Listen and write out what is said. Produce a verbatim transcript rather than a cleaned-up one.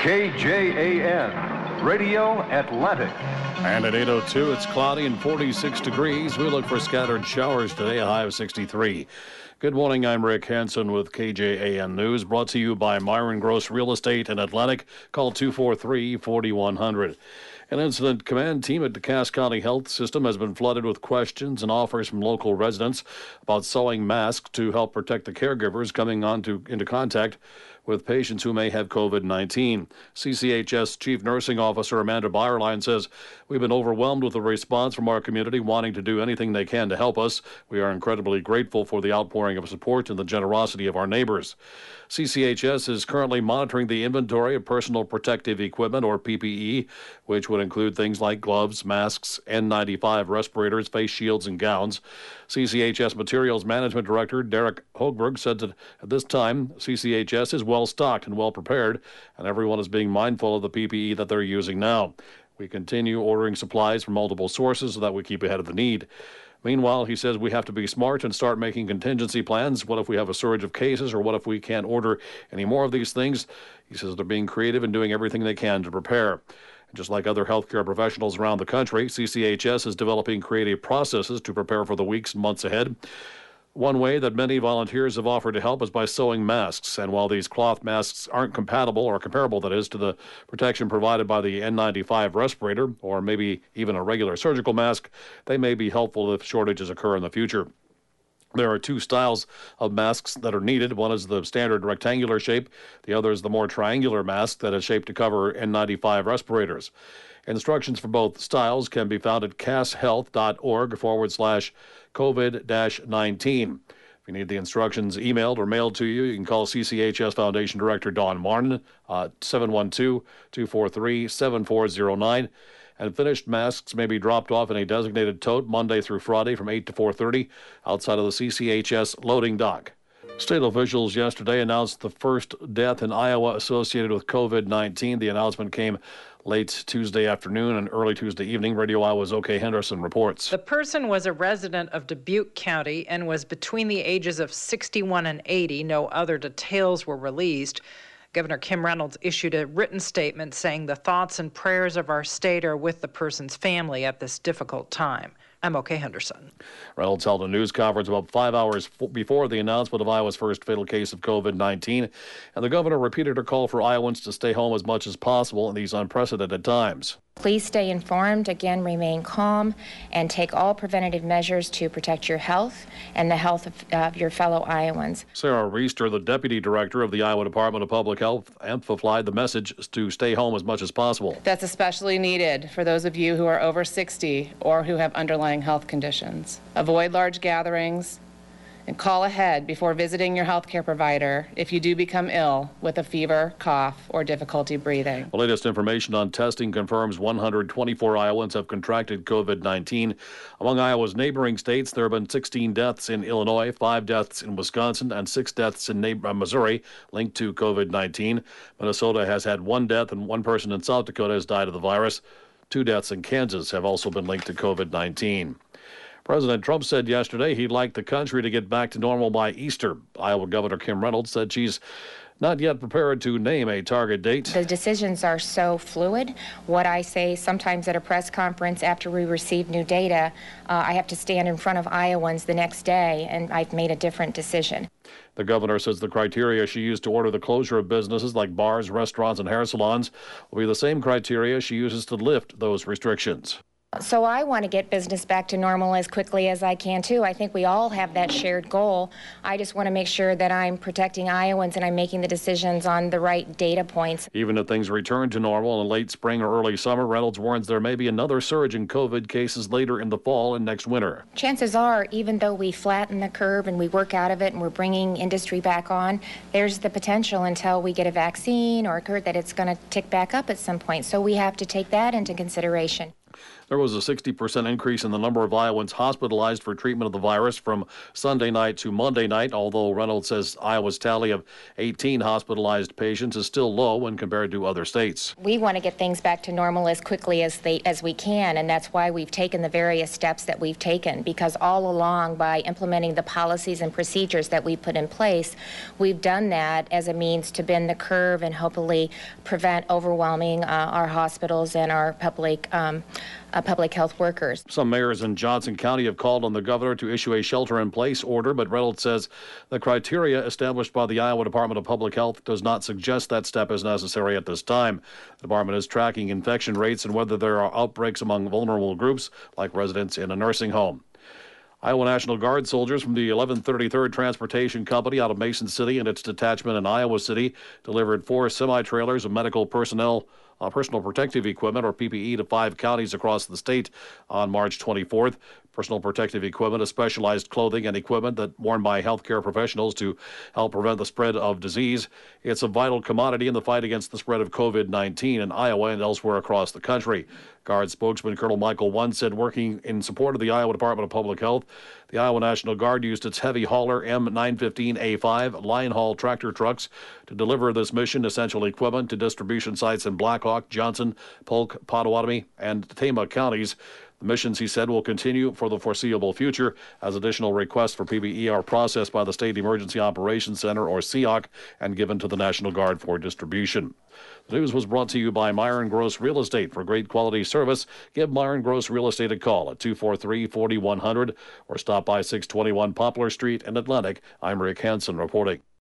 K J A N, Radio Atlantic. And at eight oh two, it's cloudy and forty-six degrees. We look for scattered showers today, a high of sixty-three. Good morning, I'm Rick Hansen with K J A N News, brought to you by Myron Gross Real Estate in Atlantic. Call two four three, four one zero zero. An incident command team at the Cass County Health System has been flooded with questions and offers from local residents about sewing masks to help protect the caregivers coming on to, into contact with patients who may have COVID nineteen. C C H S Chief Nursing Officer Amanda Byerline says, "We've been overwhelmed with the response from our community wanting to do anything they can to help us. We are incredibly grateful for the outpouring of support and the generosity of our neighbors." C C H S is currently monitoring the inventory of personal protective equipment, or P P E, which would include things like gloves, masks, N ninety-five respirators, face shields, and gowns. C C H S Materials Management Director Derek Hogberg said that at this time, C C H S is well stocked and well prepared, and everyone is being mindful of the P P E that they're using now. We continue ordering supplies from multiple sources so that we keep ahead of the need. Meanwhile, he says we have to be smart and start making contingency plans. What if we have a surge of cases, or what if we can't order any more of these things? He says they're being creative and doing everything they can to prepare. And just like other healthcare professionals around the country, C C H S is developing creative processes to prepare for the weeks and months ahead. One way that many volunteers have offered to help is by sewing masks. And while these cloth masks aren't compatible, or comparable, that is, to the protection provided by the N ninety-five respirator, or maybe even a regular surgical mask, they may be helpful if shortages occur in the future. There are two styles of masks that are needed. One is the standard rectangular shape. The other is the more triangular mask that is shaped to cover N ninety-five respirators. Instructions for both styles can be found at casshealth.org forward slash COVID nineteen. If you need the instructions emailed or mailed to you, you can call C C H S Foundation Director Don Martin at seven one two, two four three, seven four zero nine. And finished masks may be dropped off in a designated tote Monday through Friday from eight to four thirty outside of the C C H S loading dock. State officials yesterday announced the first death in Iowa associated with COVID nineteen. The announcement came late Tuesday afternoon and early Tuesday evening. Radio Iowa's O K Henderson reports. The person was a resident of Dubuque County and was between the ages of sixty-one and eighty. No other details were released. Governor Kim Reynolds issued a written statement saying the thoughts and prayers of our state are with the person's family at this difficult time. I'm O K Henderson. Reynolds held a news conference about five hours f- before the announcement of Iowa's first fatal case of COVID nineteen, and the governor repeated her call for Iowans to stay home as much as possible in these unprecedented times. Please stay informed, again, remain calm, and take all preventative measures to protect your health and the health of, uh, of your fellow Iowans. Sarah Reister, the deputy director of the Iowa Department of Public Health, amplified the message to stay home as much as possible. That's especially needed for those of you who are over sixty or who have underlying health conditions. Avoid large gatherings and call ahead before visiting your health care provider if you do become ill with a fever, cough, or difficulty breathing. The latest information on testing confirms one hundred twenty-four Iowans have contracted COVID nineteen. Among Iowa's neighboring states, there have been sixteen deaths in Illinois, five deaths in Wisconsin, and six deaths in Missouri linked to COVID nineteen. Minnesota has had one death, and one person in South Dakota has died of the virus. Two deaths in Kansas have also been linked to COVID nineteen. President Trump said yesterday he'd like the country to get back to normal by Easter. Iowa Governor Kim Reynolds said she's not yet prepared to name a target date. The decisions are so fluid. What I say sometimes at a press conference after we receive new data, uh, I have to stand in front of Iowans the next day, and I've made a different decision. The governor says the criteria she used to order the closure of businesses like bars, restaurants, and hair salons will be the same criteria she uses to lift those restrictions. So I want to get business back to normal as quickly as I can, too. I think we all have that shared goal. I just want to make sure that I'm protecting Iowans and I'm making the decisions on the right data points. Even if things return to normal in late spring or early summer, Reynolds warns there may be another surge in COVID cases later in the fall and next winter. Chances are, even though we flatten the curve and we work out of it and we're bringing industry back on, there's the potential until we get a vaccine or that it's going to tick back up at some point. So we have to take that into consideration. There was a sixty percent increase in the number of Iowans hospitalized for treatment of the virus from Sunday night to Monday night, although Reynolds says Iowa's tally of eighteen hospitalized patients is still low when compared to other states. We want to get things back to normal as quickly as they as we can, and that's why we've taken the various steps that we've taken, because all along, by implementing the policies and procedures that we put in place, we've done that as a means to bend the curve and hopefully prevent overwhelming uh, our hospitals and our public um, Uh, public health workers. Some mayors in Johnson County have called on the governor to issue a shelter-in-place order, but Reynolds says the criteria established by the Iowa Department of Public Health does not suggest that step is necessary at this time. The department is tracking infection rates and whether there are outbreaks among vulnerable groups, like residents in a nursing home. Iowa National Guard soldiers from the eleven thirty-third Transportation Company out of Mason City and its detachment in Iowa City delivered four semi-trailers of medical personnel Uh, personal protective equipment, or P P E, to five counties across the state on March twenty-fourth. Personal protective equipment is specialized clothing and equipment that worn by healthcare professionals to help prevent the spread of disease. It's a vital commodity in the fight against the spread of COVID nineteen in Iowa and elsewhere across the country. Guard spokesman Colonel Michael One said, working in support of the Iowa Department of Public Health, the Iowa National Guard used its heavy hauler M nine fifteen A five line haul tractor trucks to deliver this mission essential equipment to distribution sites in Blackhawk, Johnson, Polk, Pottawatomie, and Tama counties. The missions, he said, will continue for the foreseeable future as additional requests for P P E are processed by the State Emergency Operations Center, or S E O C, and given to the National Guard for distribution. The news was brought to you by Myron Gross Real Estate. For great quality service, give Myron Gross Real Estate a call at two four three, four one zero zero or stop by six twenty-one Poplar Street in Atlantic. I'm Rick Hansen reporting.